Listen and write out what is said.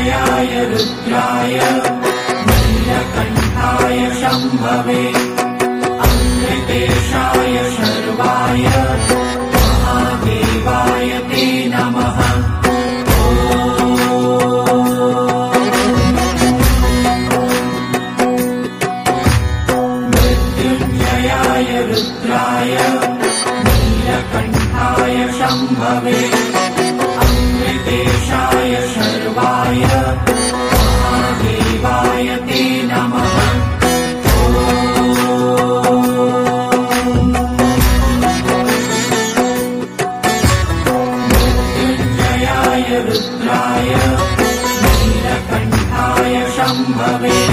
मृत्युञ्जयाय रुद्राय नीलकण्ठाय शम्भवे अमृतेशाय शर्वाय महादेवाय ते नमः। मृत्युञ्जयाय रुद्राय नीलकण्ठाय शम्भवे अमृतेशाय शर्वाय महादेवाय ते नमः। मृत्युञ्जयाय रुद्राय नीलकण्ठाय शम्भवे